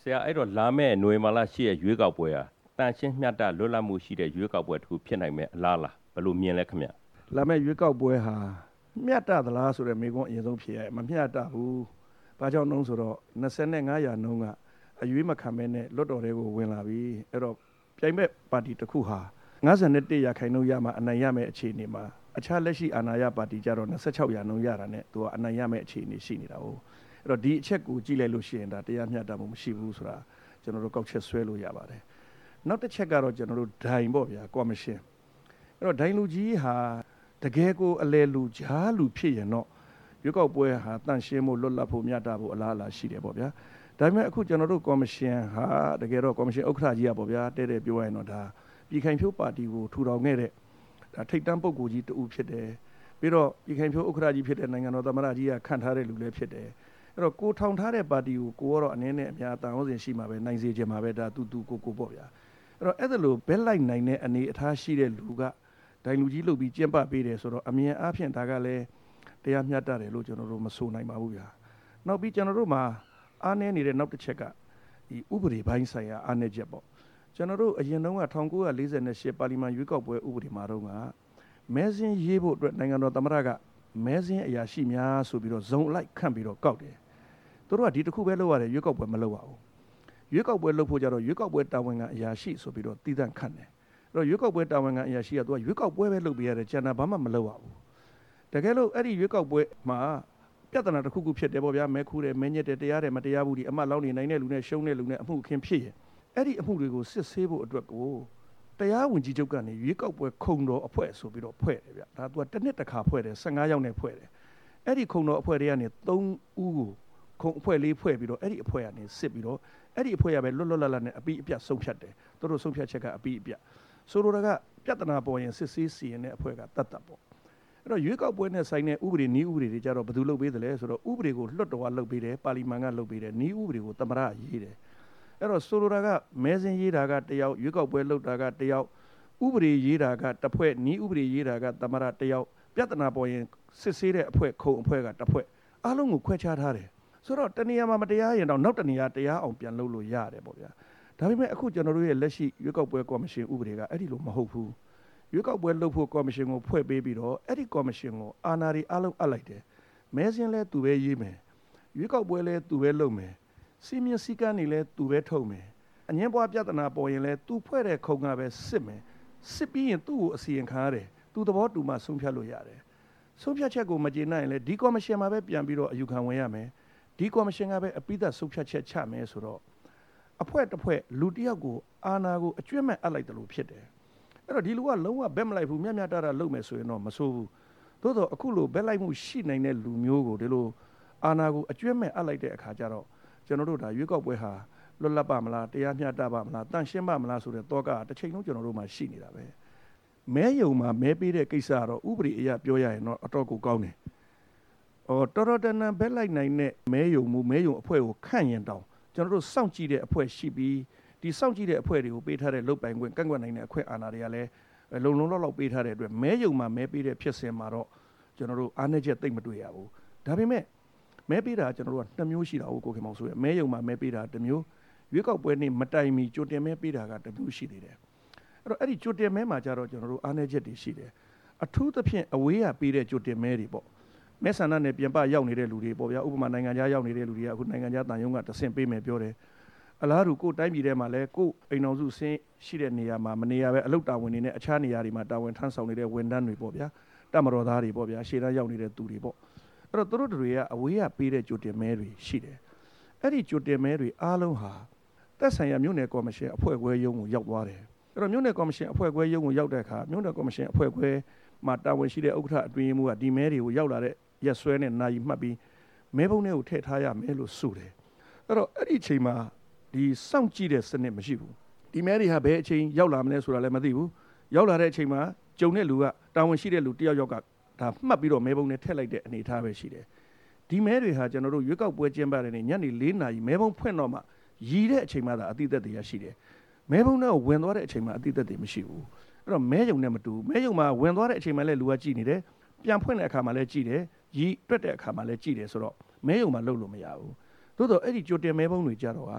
ရာအဲ့တော့လာမဲ့ຫນွေမာလာရှိရဲ့ရွေးကောက်ပွဲဟာတန်ရှင်းမျှတလွတ်လပ်မှုရှိတဲ့ရွေးကောက်ပွဲတစ်ခုဖြစ်နိုင်မဲ့အလားလားဘယ်လိုမြင်လဲခင်ဗျလာမဲ့ရွေးကောက်ပွဲဟာမျှတသလားဆိုတဲ့မေးခွန်းအရင်ဆုံးဖြေရမမျှတဘူးဘာကြောင့်လဲဆိုတော့25%နှုန်းကအရွေးမခံမဲနဲ့လွတ်တော်တွေကိုဝင်လာပြီအဲ့တော့ပြိုင်ဘက်ပါတီတစ်ခုဟာ51%ရမှအနိုင်ရမယ့်အခြေအနေမှာအခြားလက်ရှိအာဏာရပါတီကြတော့26%ရတာနဲ့သူကအနိုင်ရမယ့်အခြေအနေရှိနေတာဟုတ်အဲ့တော့ဒီအချက်ကိုကြည့်လိုက်လို့ရှိရင်ဒါတရားမျှတမှုမရှိဘူးဆိုတာကျွန်တော်တို့ကောက်ချက်ဆွဲလို့ရပါတယ်နောက်တစ်ချက်ကတော့ကျွန်တော်တို့ဒိုင်ပေါ့ဗျာကော်မရှင်အဲ့တော့ဒိုင်လူကြီးဟာတကယ်ကိုအလဲလူကြားလူဖြစ်ရင်တော့ရွေးကောက်ပွဲဟာတန့်ရှင်းမှုလွတ်လပ်ဖို့မျှတဖို့အလားအလာရှိတယ်ပေါ့ဗျာဒါပေမဲ့အခုကျွန်တော်တို့ကော်မရှင်ဟာတကယ်တော့ကော်မရှင်ဥက္ကဋ္ဌကြီးကပေါ့ဗျာတဲ့ပြောရရင်တော့ဒါပြည်ခိုင်ဖြိုးပါတီကိုထူထောင်ခဲ့တဲ့ဒါထိပ်တန်းပုဂ္ဂိုလ်ကြီးတူဖြစ်တယ်ပြီးတော့ပြည်ခိုင်ဖြိုးဥက္ကဋ္ဌကြီးဖြစ်တဲ့နိုင်ငံတော်သမ္မတကြီးကခန့်ထားတဲ့လူလည်းဖြစ်တယ်အဲ့တော့ကိုထောင်ထားတဲ့ပါတီကိုကိုကတော့အနေနဲ့အများတန်အောင်စင်ရှိမှာပဲနိုင်စေချင်မှာပဲဒါတူကိုပေါ့ဗျာအဲ့တော့အဲ့ဒါလိုဘက်လိုက်နိုင်တဲ့အနေအထားရှိတဲ့လူကဒိုင်လူကြီးလုပ်ပြီးကျင့်ပပေးတယ်ဆိုတော့အမြင်အားဖြင့်ဒါကလည်းတရားမျှတတယ်လို့ကျွန်တော်တို့မဆိုနိုင်ပါဘူးဗျာနောက်ပြီးကျွန်တော်တို့မှာအားနည်းနေတဲ့နောက်တစ်ချက်ကဒီဥပဒေပိုင်းဆိုင်ရာအားနည်းချက်ပေါ့ကျွန်တော်တို့အရင်တုန်းက1948ပါလီမန်ရွေးကောက်ပွဲဥပဒေမှာတော့ကမဲစင်းရေးဖို့အတွက်နိုင်ငံတော်သမ္မတကမဲစင်းအရာရှိများဆိုပြီးတော့ဇုံအလိုက်ခန့်ပြီးတော့ကောက်တယ်သူတို့ကဒီတစ်ခုပဲလုပ်ရတယ်ရွေးကောက်ပွဲမလုပ်ရဘူးရွေးကောက်ပွဲလုပ်ဖို့ကြတော့ရွေးကောက်ပွဲတာဝန်ခံအရာရှိဆိုပြီးတော့တည်တံ့ခန့်တယ်အဲ့တော့ရွေးကောက်ပွဲတာဝန်ခံအရာရှိကသူကရွေးကောက်ပွဲပဲလုပ်ပေးရတယ်ကျန်တာဘာမှမလုပ်ရဘူးတကယ်လို့အဲ့ဒီရွေးကောက်ပွဲမှာပြဿနာတစ်ခုခုဖြစ်တယ်ပေါ့ဗျာမဲခူးတယ်မဲညက်တယ်တရားတယ်မတရားဘူးဒီအမတ်လောင်းနေနိုင်တဲ့လူနဲ့ရှုံးတဲ့လူနဲ့အမှုအခင်းဖြစ်ရင်အဲ့ဒီအမှုတွေကိုစစ်ဆေးဖို့အတွက်ကိုတရားဝင်ကြီးချုပ်ကနေရွေးကောက်ပွဲခုံတော်အဖွဲ့ဆိုပြီးတော့ဖွဲ့တယ်ဗျဒါသူကတစ်နှစ်တစ်ခါဖွဲ့တယ်15ယောက်နဲ့ဖွဲ့တယ်အဲ့ဒီခုံတော်အဖွဲ့တွေကနေ3ဦးကိုခုံအဖွဲ့လေးဖွဲ့ပြီးတော့အဲ့ဒီအဖွဲ့ကနေစစ်ပြီးတော့အဲ့ဒီအဖွဲ့ရပဲလွတ်လွတ်လပ်လပ်နဲ့အပိအပြတ်ဆုံးဖြတ်တယ်သူတို့ဆုံးဖြတ်ချက်ကအပိအပြတ်ဆိုလိုတာကပြဿနာပေါ်ရင်စစ်ဆေးစီရင်တဲ့အဖွဲ့ကတတ်ပေါ့အဲ့တော့ရွေးကောက်ပွဲနဲ့ဆိုင်တဲ့ဥပဒေနည်းဥပဒေတွေကြတော့ဘယ်သူလုပ်ပေးတယ်လဲဆိုတော့ဥပဒေကိုလွှတ်တော်ကလုပ်ပေးတယ်ပါလီမန်ကလုပ်ပေးတယ်နည်းဥပဒေကိုသမ္မတရေးတယ်အဲ့တော့ဆိုလိုတာကမဲစင်းရေးတာကတယောက်ရွေးကောက်ပွဲလုပ်တာကတယောက်ဥပဒေရေးတာကတစ်ဖွဲ့နည်းဥပဒေရေးတာကသမ္မတတယောက်ပြဿနာပေါ်ရင်စစ်ဆေးတဲ့အဖွဲ့ခုံအဖွဲ့ကတစ်ဖွဲ့အားလုံးကိုခွဲခြားထားတယ်ဆိုတော့တနေရာမှာမတရားရင်တော့နောက်တနေရာတရားအောင်ပြန်လုပ်လို့ရတယ်ပေါ့ဗျာဒါပေမဲ့အခုကျွန်တော်တို့ရဲ့လက်ရှိရွေးကောက်ပွဲကော်မရှင်ဥပဒေကအဲ့ဒီလိုမဟုတ်ဘူးရွေးကောက်ပွဲလုပ်ဖို့ကော်မရှင်ကိုဖွဲ့ပေးပြီးတော့အဲ့ဒီကော်မရှင်ကိုအာဏာတွေအားလုံးအပ်လိုက်တယ်မဲစင်းလဲသူပဲရေးမယ်ရွေးကောက်ပွဲလဲသူပဲလုပ်မယ်စီမင်းစည်းကမ်းတွေလဲသူပဲထုတ်မယ်အငင်းပွားပြဿနာပေါ်ရင်လဲသူဖွဲ့တဲ့ခုံကပဲစစ်မယ်စစ်ပြီးရင်သူ့ကိုအစီရင်ခံရတယ်သူသဘောတူမှဆုံးဖြတ်လို့ရတယ်ဆုံးဖြတ်ချက်ကိုမကျေနပ်ရင်လဲဒီကော်မရှင်မှာပဲပြန်ပြီးတော့အယူခံဝင်ရမယ်ဒီကော်မရှင်ကပဲအပိသက်ဆုံးဖြတ်ချက်ချမယ်ဆိုတော့အဖွဲ့တစ်ဖွဲ့လူတစ်ယောက်ကိုအာဏာကိုအကျွတ်မဲ့အပ်လိုက်တယ်လို့ဖြစ်တယ်အဲ့တော့ဒီလူကလုံးဝဘက်မလိုက်ဘူးမျှတတာလုပ်မယ်ဆိုရင်တော့မဆိုးဘူးသို့တော့အခုလိုဘက်လိုက်မှုရှိနိုင်တဲ့လူမျိုးကိုဒီလိုအာဏာကိုအကျွတ်မဲ့အပ်လိုက်တဲ့အခါကျတော့ကျွန်တော်တို့ဒါရွေးကောက်ပွဲဟာလွတ်လပ်ပါမလားတရားမျှတပါမလားတန့်ရှင်းပါမလားဆိုတဲ့တော့ကတစ်ချိန်လုံးကျွန်တော်တို့မှာရှိနေတာပဲမဲယုံမှာမဲပေးတဲ့ကိစ္စကတော့ဥပဒေအရပြောရရင်တော့အတော့ကိုကောင်းတယ်တော်တော်တန်တန်ဘက်လိုက်နိုင်တဲ့မဲယုံမှုမဲယုံအဖွဲ့ကိုခန့်ရင်တောင်ကျွန်တော်တို့စောင့်ကြည့်တဲ့အဖွဲ့ရှိပြီးဒီစောင့်ကြည့်တဲ့အဖွဲ့တွေကိုပေးထားတဲ့လုပ်ပိုင်ခွင့်ကန့်ကွက်နိုင်တဲ့အခွင့်အာဏာတွေကလည်းလုံလုံလောက်ပေးထားတဲ့အတွက်မဲယုံမှာမဲပေးတဲ့ဖြစ်စဉ်မှာတော့ကျွန်တော်တို့အားနည်းချက်သိမ့်မတွေ့ရဘူးဒါပေမဲ့မဲပေးတာကျွန်တော်တို့က2မျိုးရှိတာကိုခင်မောင်ဆိုရမဲယုံမှာမဲပေးတာ1မျိုးရွေးကောက်ပွဲနေ့မတိုင်မီကြိုတင်မဲပေးတာက1မျိုးရှိသေးတယ်အဲ့တော့အဲ့ဒီကြိုတင်မဲမှာကြတော့ကျွန်တော်တို့အားနည်းချက်တွေရှိတယ်အထူးသဖြင့်အဝေးရပေးတဲ့ကြိုတင်မဲတွေပေါ့မဲဆန္ဒနဲ့ပြန်ပရောက်နေတဲ့လူတွေပေါ့ဗျာဥပမာနိုင်ငံခြားရောက်နေတဲ့လူတွေကအခုနိုင်ငံခြားတန်ယုံကတဆင့်ပေးမယ်ပြောတယ်အလားတူကိုတိုင်းပြည်ထဲမှာလည်းကိုအိမ်တော်စုဆင်းရှိတဲ့နေရာမှာမနေရပဲအလုတ်တာဝန်တွေနဲ့အခြားနေရာတွေမှာတာဝန်ထမ်းဆောင်နေတဲ့ဝန်ထမ်းတွေပေါ့ဗျာတမတော်သားတွေပေါ့ဗျာရှေ့တန်းရောက်နေတဲ့သူတွေပေါ့အဲ့တော့သူတို့တွေကအဝေးရပေးတဲ့ကြိုတင်မဲတွေရှိတယ်အဲ့ဒီကြိုတင်မဲတွေအားလုံးဟာသက်ဆိုင်ရာမြို့နယ်ကော်မရှင်အဖွဲ့ခွဲရုံးကိုရောက်သွားတယ်အဲ့တော့မြို့နယ်ကော်မရှင်အဖွဲ့ခွဲရုံးကိုရောက်တဲ့အခါမြို့နယ်ကော်မရှင်အဖွဲ့ခွဲမှာတာဝန်ရှိတဲ့ဥက္ကဋ္ဌအတွင်းရေးမှူးကဒီမဲတွေကိုရောက်လာတဲ့ရက်စွဲနဲ့နာရီမှတ်ပြီးမဲပုံးတွေကိုထည့်ထားရမယ်လို့ဆိုတယ်အဲ့တော့အဲ့ဒီအချိန်မှာဒီစောင့်ကြည့်တဲ့စနစ်မရှိဘူးဒီမဲတွေဟာဘယ်အချိန်ရောက်လာမလဲဆိုတာလည်းမသိဘူးရောက်လာတဲ့အချိန်မှာကြုံတဲ့လူကတာဝန်ရှိတဲ့လူတယောက်ကဒါမှတ်ပြီးတော့မဲပုံးနဲ့ထည့်လိုက်တဲ့အနေအထားပဲရှိတယ်ဒီမဲတွေဟာကျွန်တော်တို့ရွေးကောက်ပွဲကျင်းပတဲ့နေ့ညနေ4 နာရီမဲပုံးဖွင့်တော့မှရည်တဲ့အချိန်မှသာအတိအသက်တွေရရှိတယ်မဲပုံးနဲ့ဝင်သွားတဲ့အချိန်မှာအတိအသက်တွေမရှိဘူးအဲ့တော့မဲယုံနဲ့မတူမဲယုံမှာဝင်သွားတဲ့အချိန်မှလည်းလူကကြည့်နေတယ်ပြန်ဖွင့်တဲ့အခါမှာလည်းကြည့်တယ်ရည်တွက်တဲ့အခါမှာလည်းကြည့်တယ်ဆိုတော့မဲယုံမှာလှုပ်လို့မရဘူးသို့တော့အဲ့ဒီကြိုတင်မဲပုံးတွေကြတော့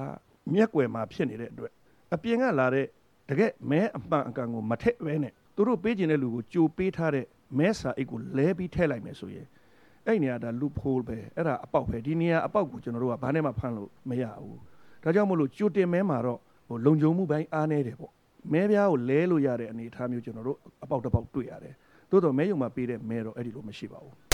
မျက်ကွယ်မှာဖြစ်နေတဲ့အတွက်အပြင်ကလာတဲ့တကယ်မဲအမှန်အကန်ကိုမထက်ပဲနဲ့သူတို့ပေးခြင်းတဲ့လူကိုကြိုပေးထားတဲ့မဲစာအိတ်ကိုလဲပြီးထည့်လိုက်မယ်ဆိုရင်အဲ့နေရာဒါလူဖိုးပဲအဲ့ဒါအပေါက်ပဲဒီနေရာအပေါက်ကိုကျွန်တော်တို့ကဘာနဲ့မှဖမ်းလို့မရဘူးဒါကြောင့်မို့လို့ကြိုတင်မဲမှာတော့လုံခြုံမှုပိုင်းအားနေတယ်ပေါ့မဲပြားကိုလဲလို့ရတဲ့အနေအထားမျိုးကျွန်တော်တို့အပေါက်တစ်ပေါက်တွေ့ရတယ်သို့တော်မဲယုံမှာပေးတဲ့မဲတော့အဲ့ဒီလိုမရှိပါဘူး